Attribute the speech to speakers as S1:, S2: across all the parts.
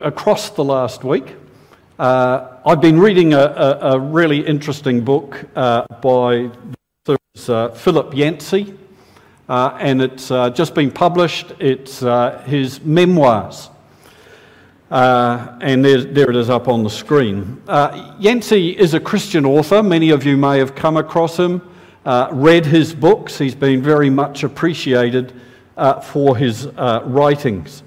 S1: across the last week. I've been reading a really interesting book by Philip Yancey, and it's just been published. It's his memoirs, and there it is up on the screen. Yancey is a Christian author. Many of you may have come across him, read his books. He's been very much appreciated for his writings.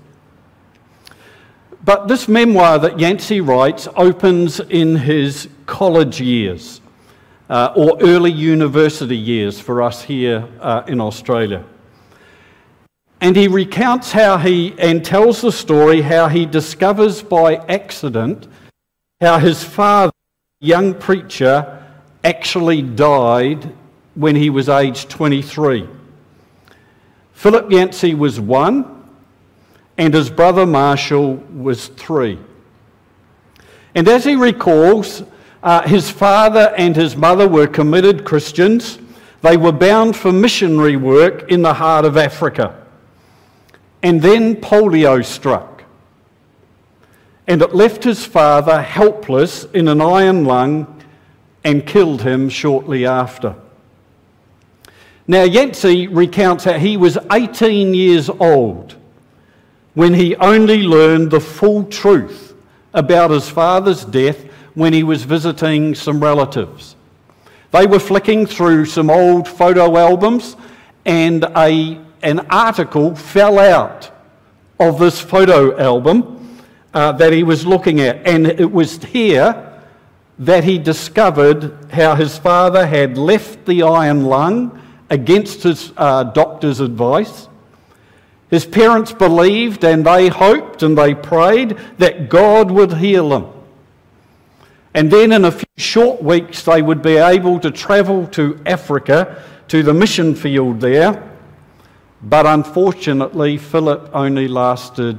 S1: But this memoir that Yancey writes opens in his college years, or early university years for us here in Australia. And he recounts and tells the story how he discovers by accident how his father, a young preacher, actually died when he was aged 23. Philip Yancey was 1, and his brother Marshall was 3. And as he recalls, his father and his mother were committed Christians. They were bound for missionary work in the heart of Africa. And then polio struck, and it left his father helpless in an iron lung and killed him shortly after. Now, Yancey recounts how he was 18 years old when he only learned the full truth about his father's death when he was visiting some relatives. They were flicking through some old photo albums, and an article fell out of this photo album that he was looking at. And it was here that he discovered how his father had left the iron lung against his doctor's advice. His parents believed and they hoped and they prayed that God would heal him. And then in a few short weeks they would be able to travel to Africa, to the mission field there. But unfortunately, his father only lasted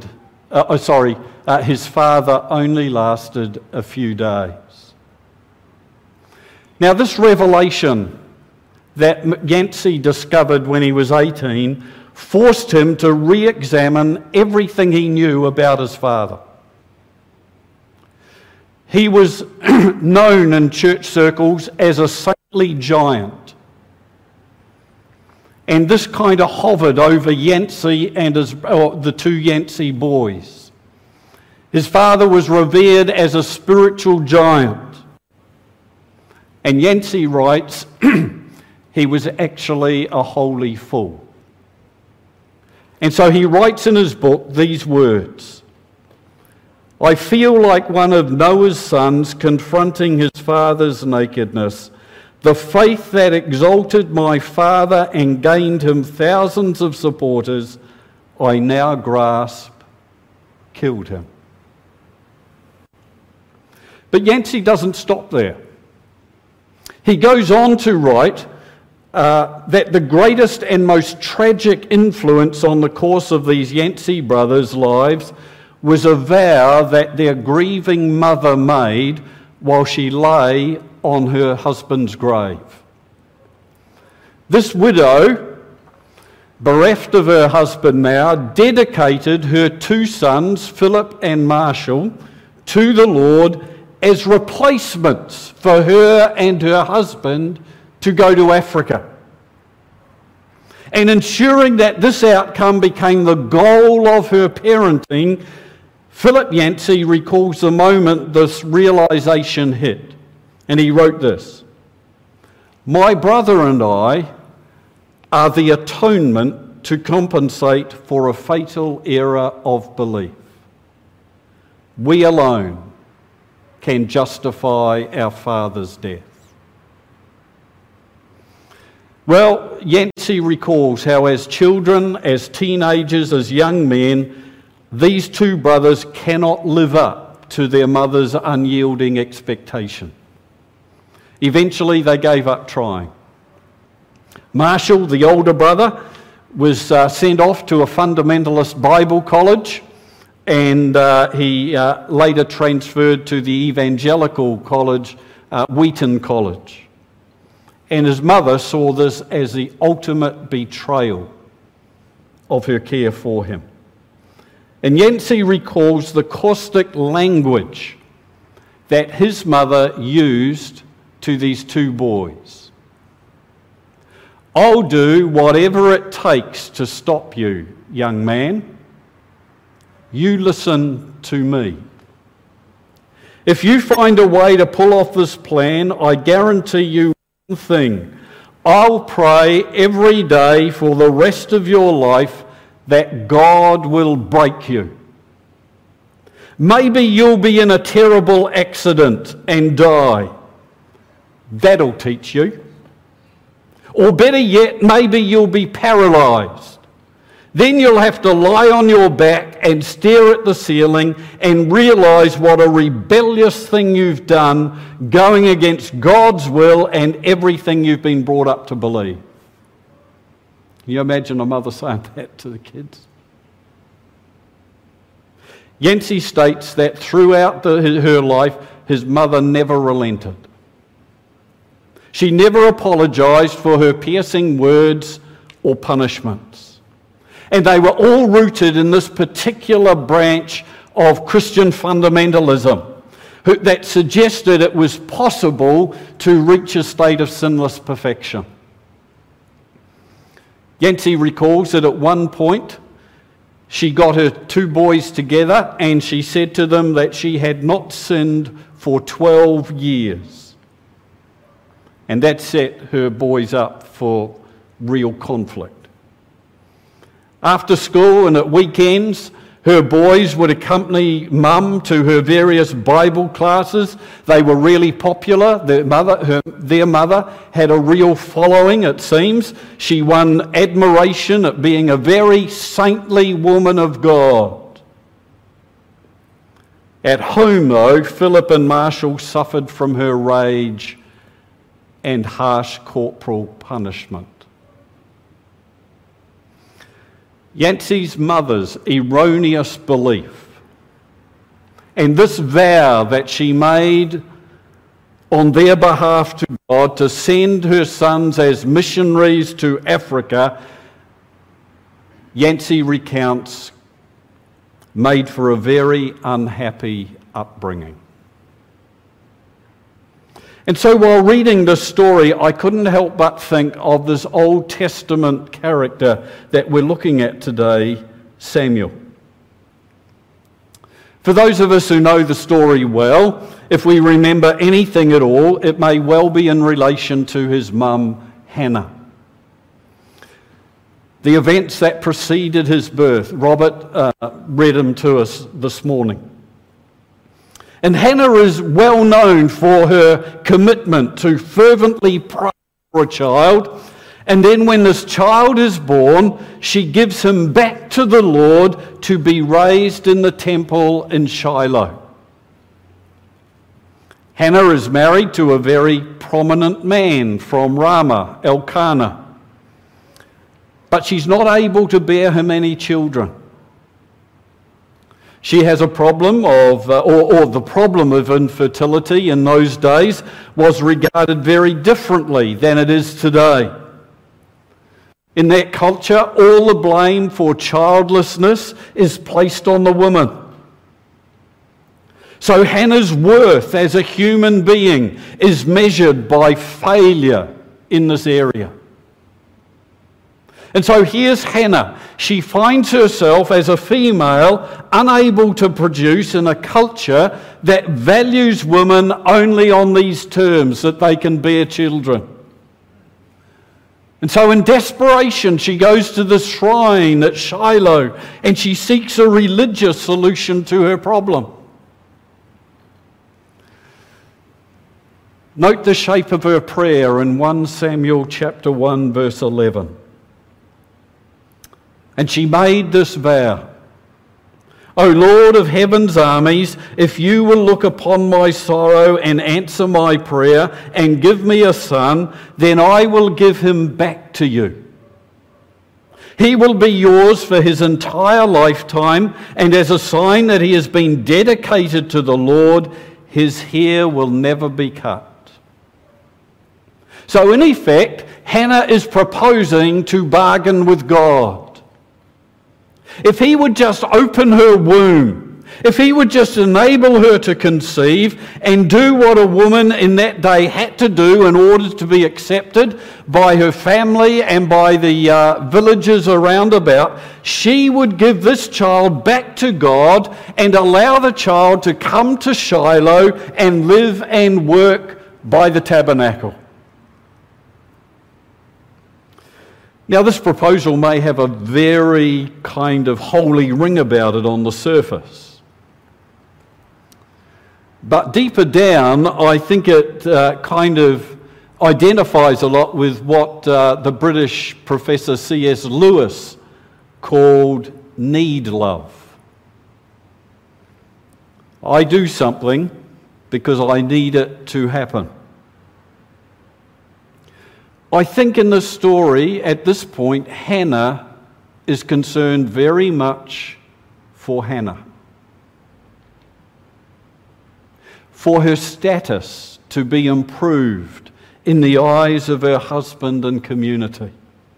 S1: a few days. Now, this revelation that Yancey discovered when he was 18 forced him to re-examine everything he knew about his father. He was known in church circles as a saintly giant. And this kind of hovered over Yancey and the two Yancey boys. His father was revered as a spiritual giant. And Yancey writes, he was actually a holy fool. And so he writes in his book these words: I feel like one of Noah's sons confronting his father's nakedness. The faith that exalted my father and gained him thousands of supporters, I now grasp, killed him. But Yancey doesn't stop there. He goes on to write that the greatest and most tragic influence on the course of these Yancey brothers' lives was a vow that their grieving mother made while she lay on her husband's grave. This widow, bereft of her husband now, dedicated her 2 sons, Philip and Marshall, to the Lord as replacements for her and her husband to go to Africa. And ensuring that this outcome became the goal of her parenting, Philip Yancey recalls the moment this realization hit. And he wrote this: my brother and I are the atonement to compensate for a fatal error of belief. We alone can justify our father's death. Well, Yancey recalls how as children, as teenagers, as young men, these 2 brothers cannot live up to their mother's unyielding expectation. Eventually, they gave up trying. Marshall, the older brother, was sent off to a fundamentalist Bible college, and he later transferred to the evangelical college, Wheaton College. And his mother saw this as the ultimate betrayal of her care for him. And Yancey recalls the caustic language that his mother used to these two boys. "I'll do whatever it takes to stop you, young man. You listen to me. If you find a way to pull off this plan, I guarantee you one thing. I'll pray every day for the rest of your life that God will break you. Maybe you'll be in a terrible accident and die. That'll teach you. Or better yet, maybe you'll be paralysed. Then you'll have to lie on your back and stare at the ceiling and realise what a rebellious thing you've done, going against God's will and everything you've been brought up to believe." Can you imagine a mother saying that to the kids? Yancey states that throughout her life, his mother never relented. She never apologised for her piercing words or punishments. And they were all rooted in this particular branch of Christian fundamentalism that suggested it was possible to reach a state of sinless perfection. Yancey recalls that at one point she got her two boys together and she said to them that she had not sinned for 12 years. And that set her boys up for real conflict. After school and at weekends, her boys would accompany Mum to her various Bible classes. They were really popular. Their mother had a real following, it seems. She won admiration at being a very saintly woman of God. At home, though, Philip and Marshall suffered from her rage and harsh corporal punishment. Yancey's mother's erroneous belief and this vow that she made on their behalf to God to send her sons as missionaries to Africa, Yancey recounts, made for a very unhappy upbringing. And so while reading this story, I couldn't help but think of this Old Testament character that we're looking at today, Samuel. For those of us who know the story well, if we remember anything at all, it may well be in relation to his mum, Hannah. The events that preceded his birth, Robert read them to us this morning. And Hannah is well known for her commitment to fervently pray for a child. And then when this child is born, she gives him back to the Lord to be raised in the temple in Shiloh. Hannah is married to a very prominent man from Ramah, Elkanah. But she's not able to bear him any children. She has a problem of, or the problem of infertility in those days was regarded very differently than it is today. In that culture, all the blame for childlessness is placed on the woman. So Hannah's worth as a human being is measured by failure in this area. And so here's Hannah. She finds herself as a female unable to produce in a culture that values women only on these terms, that they can bear children. And so in desperation, she goes to the shrine at Shiloh and she seeks a religious solution to her problem. Note the shape of her prayer in 1 Samuel chapter 1, verse 11. And she made this vow, O Lord of heaven's armies, if you will look upon my sorrow and answer my prayer and give me a son, then I will give him back to you. He will be yours for his entire lifetime, and as a sign that he has been dedicated to the Lord, his hair will never be cut. So in effect, Hannah is proposing to bargain with God. if he would just open her womb, if he would just enable her to conceive and do what a woman in that day had to do in order to be accepted by her family and by the villagers around about, she would give this child back to God and allow the child to come to Shiloh and live and work by the tabernacle. Now, this proposal may have a very kind of holy ring about it on the surface. But deeper down, I think it kind of identifies a lot with what the British professor C.S. Lewis called need love. I do something because I need it to happen. I think in this story, at this point, Hannah is concerned very much for Hannah, for her status to be improved in the eyes of her husband and community.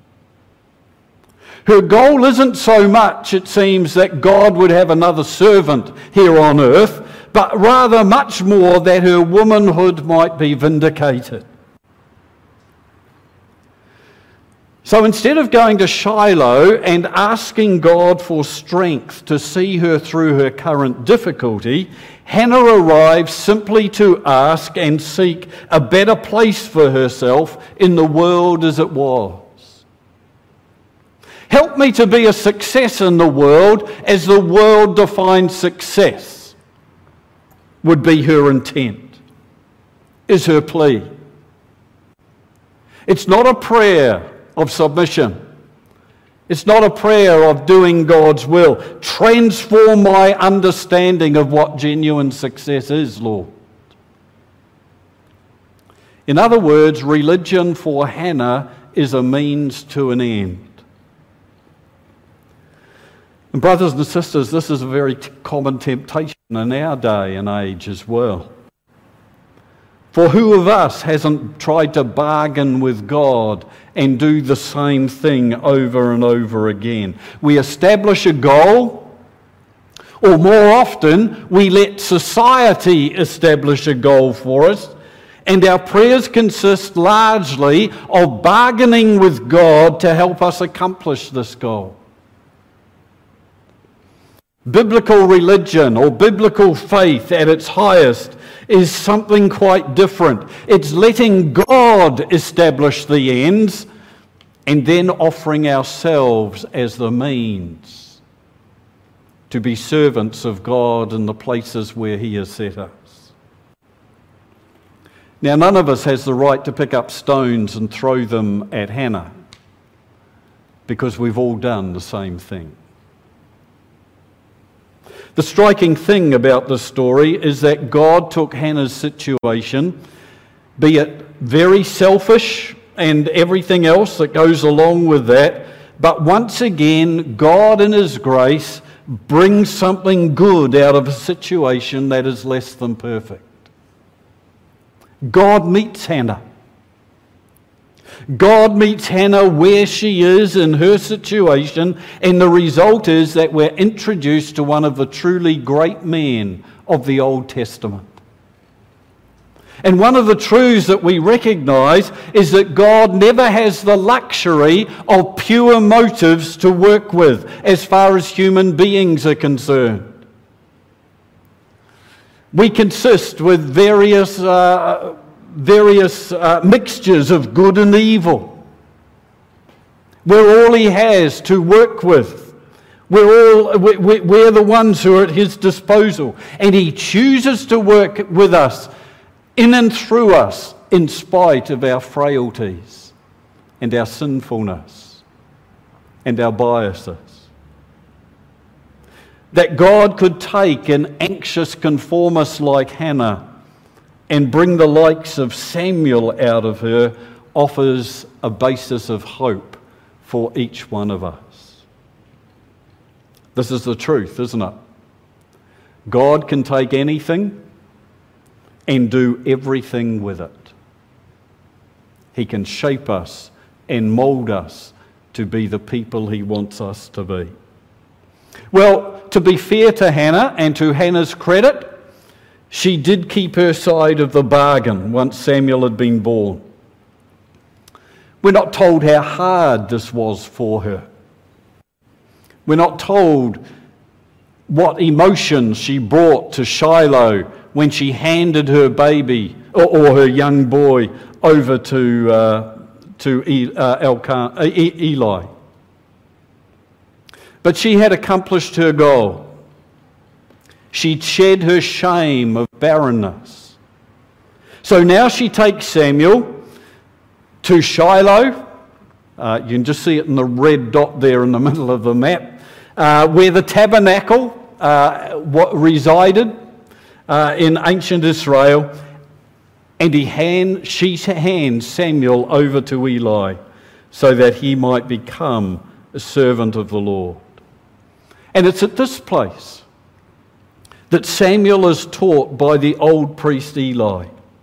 S1: Her goal isn't so much, it seems, that God would have another servant here on earth, but rather much more that her womanhood might be vindicated. So instead of going to Shiloh and asking God for strength to see her through her current difficulty, Hannah arrives simply to ask and seek a better place for herself in the world as it was. Help me to be a success in the world as the world defines success, would be her intent, is her plea. It's not a prayer of submission. It's not a prayer of doing God's will. Transform my understanding of what genuine success is, Lord. In other words, religion for Hannah is a means to an end. And brothers and sisters, this is a very common temptation in our day and age as well. For who of us hasn't tried to bargain with God and do the same thing over and over again? We establish a goal, or more often, we let society establish a goal for us, and our prayers consist largely of bargaining with God to help us accomplish this goal. Biblical religion, or biblical faith at its highest, is something quite different. It's letting God establish the ends and then offering ourselves as the means to be servants of God in the places where He has set us. Now, none of us has the right to pick up stones and throw them at Hannah, because we've all done the same thing. The striking thing about this story is that God took Hannah's situation, be it very selfish and everything else that goes along with that, but once again, God in His grace brings something good out of a situation that is less than perfect. God meets Hannah. God meets Hannah where she is in her situation, and the result is that we're introduced to one of the truly great men of the Old Testament. And one of the truths that we recognize is that God never has the luxury of pure motives to work with as far as human beings are concerned. We consist with various mixtures of good and evil. We're all He has to work with. We're the ones who are at His disposal. And He chooses to work with us, in and through us, in spite of our frailties and our sinfulness and our biases. That God could take an anxious conformist like Hannah and bring the likes of Samuel out of her offers a basis of hope for each one of us. This is the truth, isn't it? God can take anything and do everything with it. He can shape us and mould us to be the people He wants us to be. Well, to be fair to Hannah, and to Hannah's credit, she did keep her side of the bargain once Samuel had been born. We're not told how hard this was for her. We're not told what emotions she brought to Shiloh when she handed her baby or her young boy over to Eli. But she had accomplished her goal. She'd shed her shame of barrenness. So now she takes Samuel to Shiloh. You can just see it in the red dot there in the middle of the map, where the tabernacle resided in ancient Israel. And she hands Samuel over to Eli so that he might become a servant of the Lord. And it's at this place that Samuel is taught by the old priest Eli.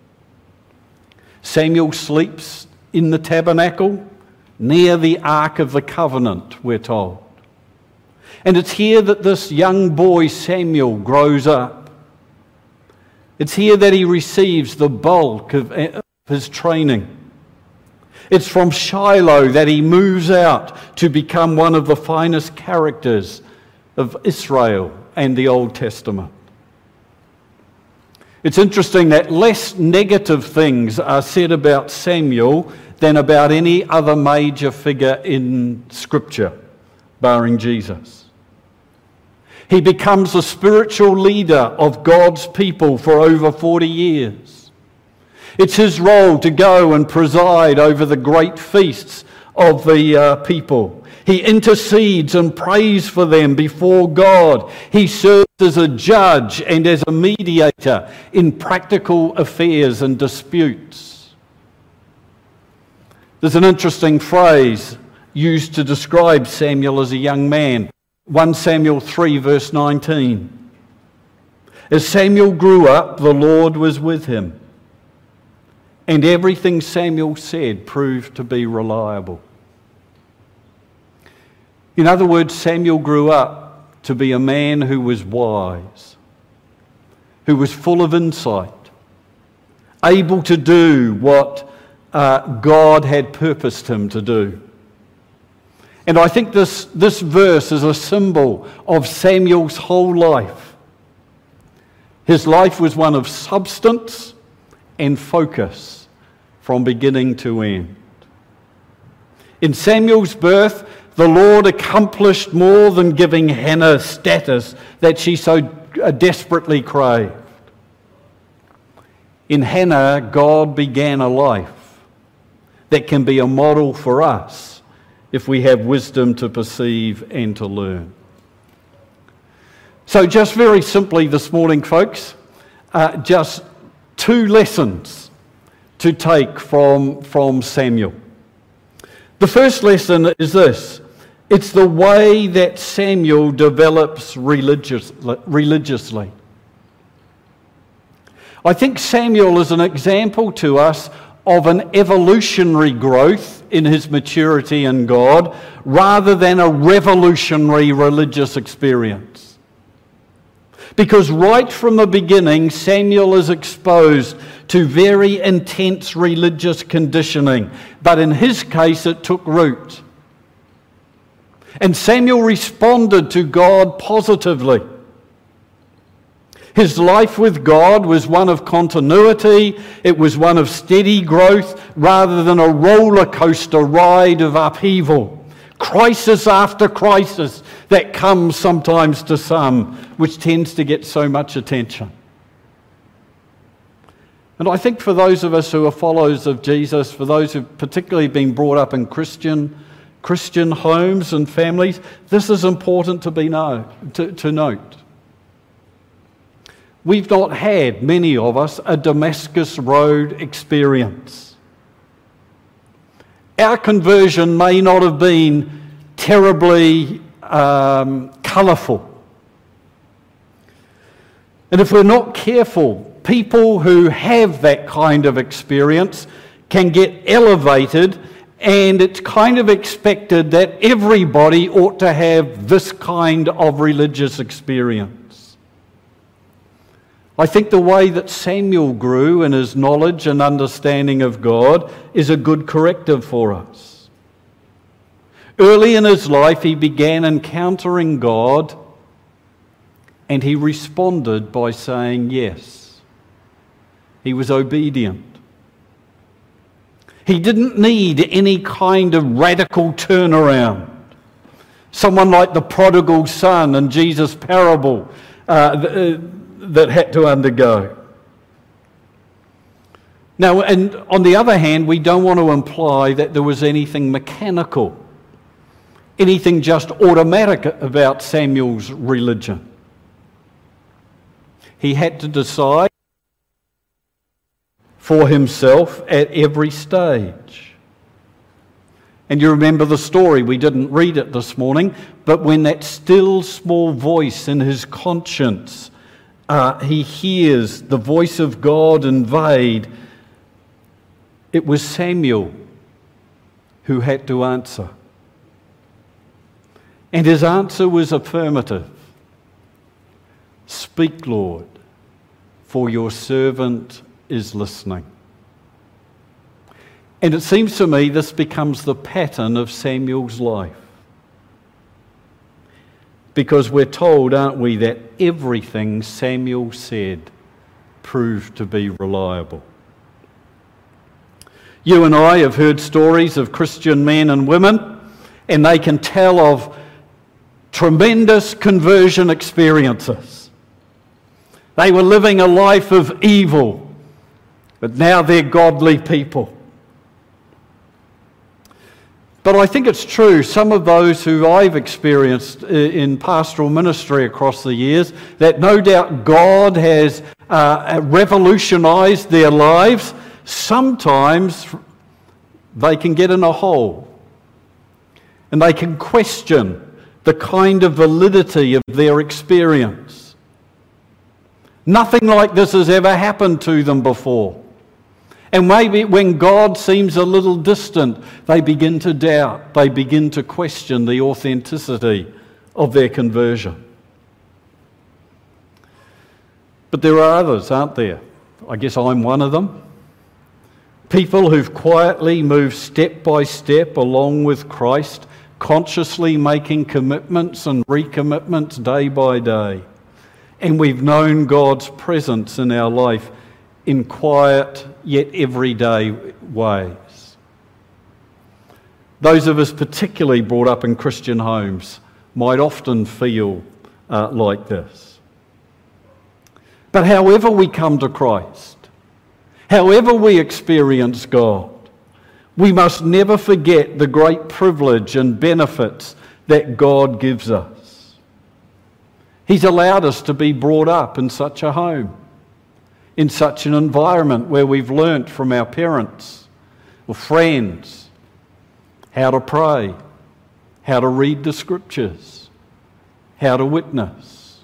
S1: Samuel sleeps in the tabernacle near the Ark of the Covenant, we're told. And it's here that this young boy Samuel grows up. It's here that he receives the bulk of his training. It's from Shiloh that he moves out to become one of the finest characters of Israel and the Old Testament. It's interesting that less negative things are said about Samuel than about any other major figure in Scripture, barring Jesus. He becomes the spiritual leader of God's people for over 40 years. It's his role to go and preside over the great feasts of the people. He intercedes and prays for them before God. He serves as a judge and as a mediator in practical affairs and disputes. There's an interesting phrase used to describe Samuel as a young man. 1 Samuel 3 verse 19. As Samuel grew up, the Lord was with him, and everything Samuel said proved to be reliable. In other words, Samuel grew up to be a man who was wise, who was full of insight, able to do what God had purposed him to do. And I think this verse is a symbol of Samuel's whole life. His life was one of substance and focus from beginning to end. In Samuel's birth, the Lord accomplished more than giving Hannah status that she so desperately craved. In Hannah, God began a life that can be a model for us if we have wisdom to perceive and to learn. So just very simply this morning, folks, just two lessons to take from Samuel. The first lesson is this. It's the way that Samuel develops religiously. I think Samuel is an example to us of an evolutionary growth in his maturity in God rather than a revolutionary religious experience. Because right from the beginning, Samuel is exposed to very intense religious conditioning, but in his case it took root. And Samuel responded to God positively. His life with God was one of continuity. It was one of steady growth rather than a roller coaster ride of upheaval. Crisis after crisis that comes sometimes to some, which tends to get so much attention. And I think for those of us who are followers of Jesus, for those who've particularly been brought up in Christian homes and families, this is important to note. We've not had, many of us, a Damascus Road experience. Our conversion may not have been terribly colourful. And if we're not careful, people who have that kind of experience can get elevated and it's kind of expected that everybody ought to have this kind of religious experience. I think the way that Samuel grew in his knowledge and understanding of God is a good corrective for us. Early in his life, he began encountering God, and he responded by saying yes. He was obedient. He didn't need any kind of radical turnaround. Someone like the prodigal son in Jesus' parable that had to undergo. Now, and on the other hand, we don't want to imply that there was anything mechanical, anything just automatic about Samuel's religion. He had to decide for himself at every stage. And you remember the story, we didn't read it this morning, but when that still small voice in his conscience, he hears the voice of God invade, it was Samuel who had to answer. And his answer was affirmative. Speak, Lord, for your servant is listening. And it seems to me this becomes the pattern of Samuel's life. Because we're told, aren't we, that everything Samuel said proved to be reliable. You and I have heard stories of Christian men and women, and they can tell of tremendous conversion experiences. They were living a life of evil, but now they're godly people. But I think it's true, some of those who I've experienced in pastoral ministry across the years, that no doubt God has revolutionised their lives, sometimes they can get in a hole and they can question the kind of validity of their experience. Nothing like this has ever happened to them before. And maybe when God seems a little distant, they begin to doubt, they begin to question the authenticity of their conversion. But there are others, aren't there? I guess I'm one of them. People who've quietly moved step by step along with Christ, consciously making commitments and recommitments day by day. And we've known God's presence in our life in quiet yet everyday ways. Those of us particularly brought up in Christian homes might often feel like this. But however we come to Christ, however we experience God, we must never forget the great privilege and benefits that God gives us. He's allowed us to be brought up in such a home, in such an environment where we've learnt from our parents or friends how to pray, how to read the scriptures, how to witness.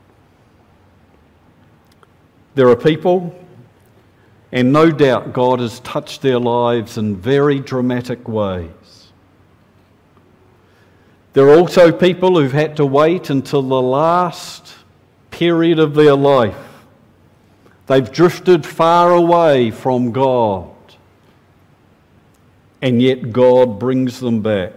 S1: There are people, and no doubt God has touched their lives in very dramatic ways. There are also people who've had to wait until the last period of their life. They've drifted far away from God, and yet God brings them back.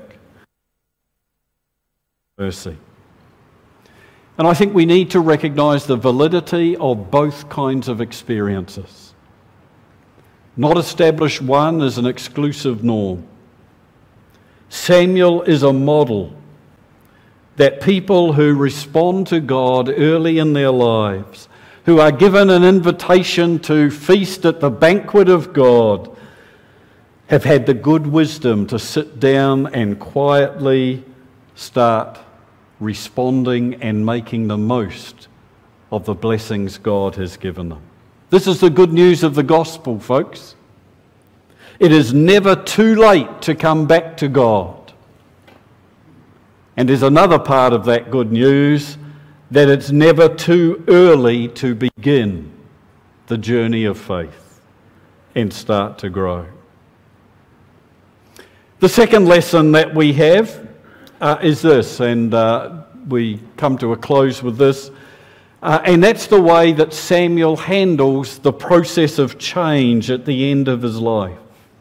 S1: Mercy. And I think we need to recognise the validity of both kinds of experiences. Not establish one as an exclusive norm. Samuel is a model that people who respond to God early in their lives, who are given an invitation to feast at the banquet of God, have had the good wisdom to sit down and quietly start responding and making the most of the blessings God has given them. This is the good news of the gospel, folks. It is never too late to come back to God. And there's another part of that good news, that it's never too early to begin the journey of faith and start to grow. The second lesson that we have is this, and we come to a close with this, and that's the way that Samuel handles the process of change at the end of his life.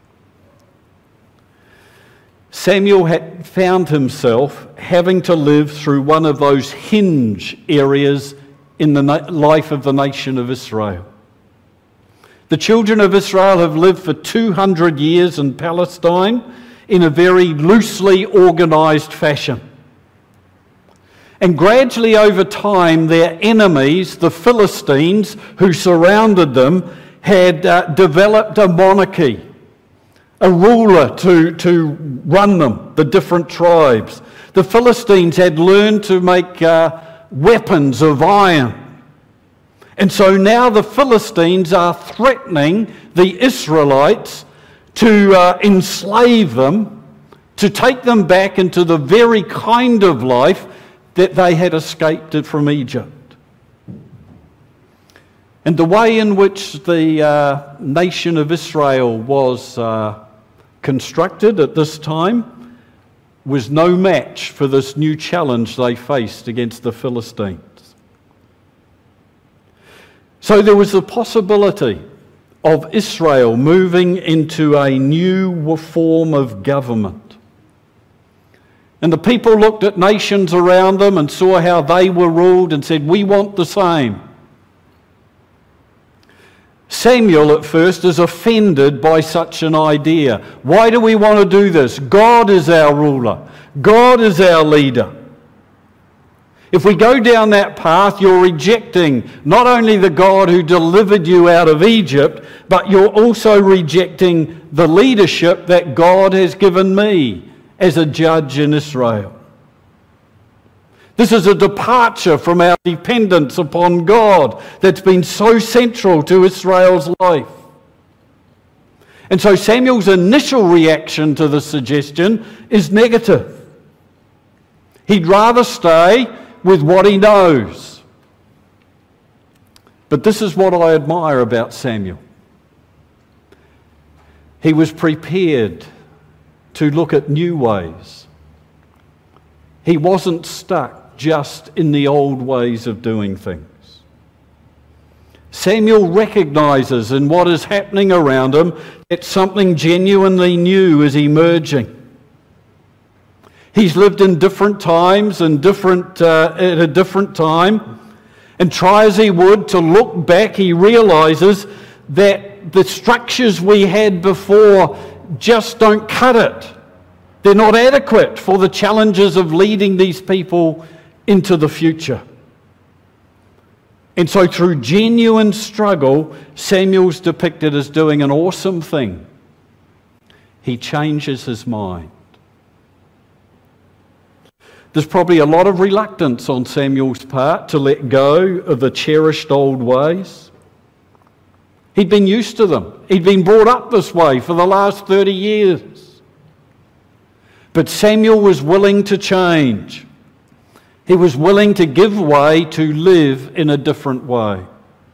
S1: Samuel had found himself having to live through one of those hinge areas in the life of the nation of Israel. The children of Israel have lived for 200 years in Palestine in a very loosely organised fashion. And gradually over time, their enemies, the Philistines, who surrounded them, had developed a monarchy, a ruler to run them, the different tribes. The Philistines had learned to make weapons of iron. And so now the Philistines are threatening the Israelites to enslave them, to take them back into the very kind of life that they had escaped from Egypt. And the way in which the nation of Israel was constructed at this time was no match for this new challenge they faced against the Philistines. So there was the possibility of Israel moving into a new form of government. And the people looked at nations around them and saw how they were ruled and said, we want the same. Samuel at first is offended by such an idea. Why do we want to do this? God is our ruler. God is our leader. If we go down that path, you're rejecting not only the God who delivered you out of Egypt, but you're also rejecting the leadership that God has given me as a judge in Israel. This is a departure from our dependence upon God that's been so central to Israel's life. And so Samuel's initial reaction to the suggestion is negative. He'd rather stay with what he knows. But this is what I admire about Samuel. He was prepared to look at new ways. He wasn't stuck just in the old ways of doing things. Samuel recognizes in what is happening around him that something genuinely new is emerging. He's lived in different times and at a different time. And try as he would to look back, he realizes that the structures we had before just don't cut it. They're not adequate for the challenges of leading these people into the future. And so through genuine struggle, Samuel's depicted as doing an awesome thing. He changes his mind. There's probably a lot of reluctance on Samuel's part to let go of the cherished old ways. He'd been used to them. He'd been brought up this way for the last 30 years. But Samuel was willing to change. He was willing to give way to live in a different way.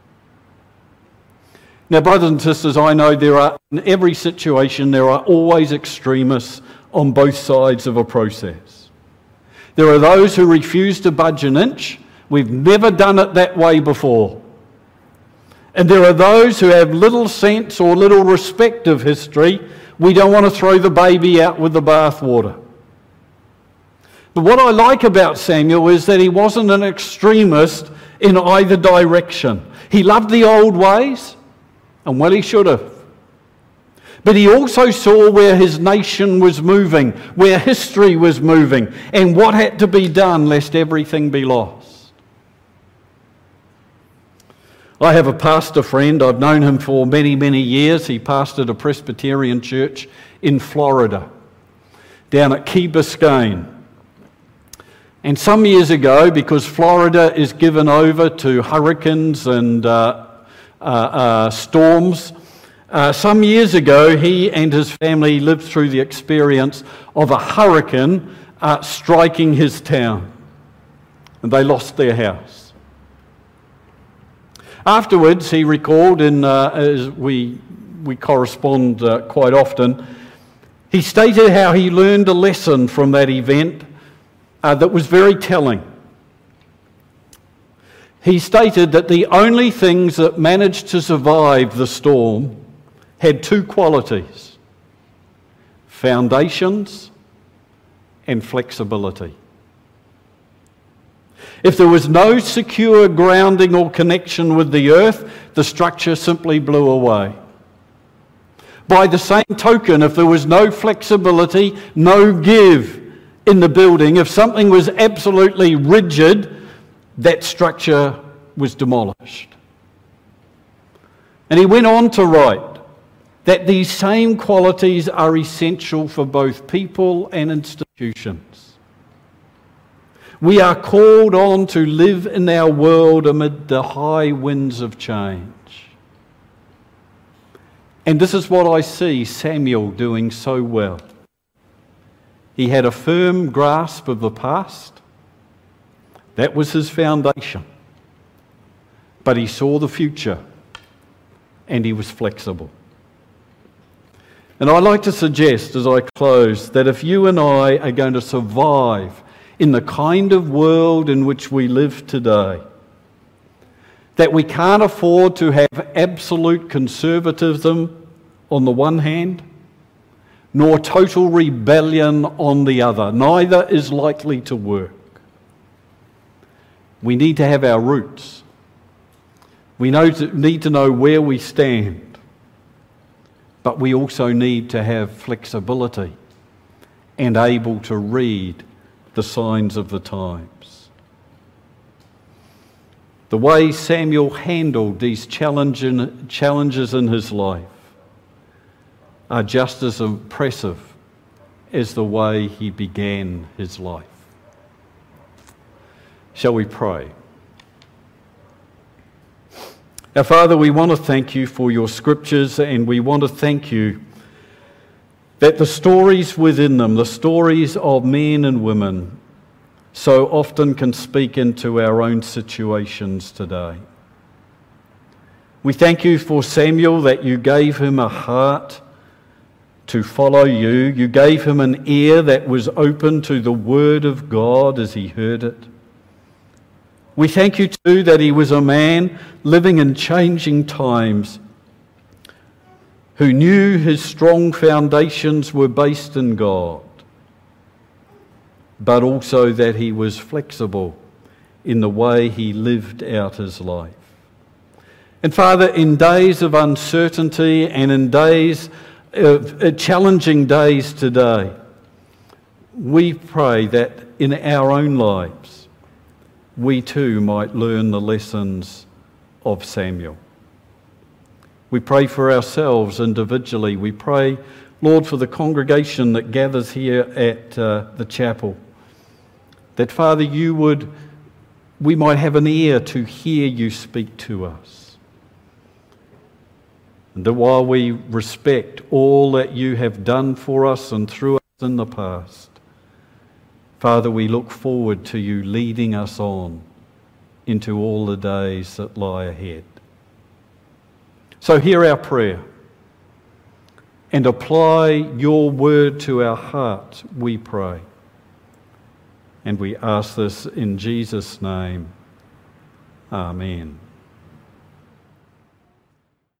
S1: Now, brothers and sisters, I know in every situation there are always extremists on both sides of a process. There are those who refuse to budge an inch. We've never done it that way before. And there are those who have little sense or little respect of history. We don't want to throw the baby out with the bathwater. But what I like about Samuel is that he wasn't an extremist in either direction. He loved the old ways, and well, he should have. But he also saw where his nation was moving, where history was moving, and what had to be done lest everything be lost. I have a pastor friend. I've known him for many, many years. He pastored a Presbyterian church in Florida, down at Key Biscayne. And some years ago, because Florida is given over to hurricanes and storms, some years ago, he and his family lived through the experience of a hurricane striking his town, and they lost their house. Afterwards, he recalled, as we correspond quite often, He stated how he learned a lesson from that event that was very telling. He stated that the only things that managed to survive the storm had two qualities: foundations and flexibility. If there was no secure grounding or connection with the earth, the structure simply blew away. By the same token, if there was no flexibility, no give in the building, if something was absolutely rigid, that structure was demolished. And he went on to write that these same qualities are essential for both people and institutions. We are called on to live in our world amid the high winds of change. And this is what I see Samuel doing so well. He had a firm grasp of the past. That was his foundation. But he saw the future, and he was flexible. And I'd like to suggest as I close that if you and I are going to survive in the kind of world in which we live today, that we can't afford to have absolute conservatism on the one hand, nor total rebellion on the other. Neither is likely to work. We need to have our roots. We need to know where we stand. But we also need to have flexibility and able to read the signs of the times. The way Samuel handled these challenges in his life are just as impressive as the way he began his life. Shall we pray? Our Father, we want to thank you for your scriptures, and we want to thank you that the stories within them, the stories of men and women, so often can speak into our own situations today. We thank you for Samuel, that you gave him a heart to follow you. You gave him an ear that was open to the word of God as he heard it. We thank you too that he was a man living in changing times, who knew his strong foundations were based in God, but also that he was flexible in the way he lived out his life. And Father, in days of uncertainty and in days of challenging days today, we pray that in our own lives, we too might learn the lessons of Samuel. We pray for ourselves individually. We pray, Lord, for the congregation that gathers here at the chapel, that, Father, we might have an ear to hear you speak to us. And that while we respect all that you have done for us and through us in the past, Father, we look forward to you leading us on into all the days that lie ahead. So hear our prayer and apply your word to our hearts, we pray. And we ask this in Jesus' name. Amen.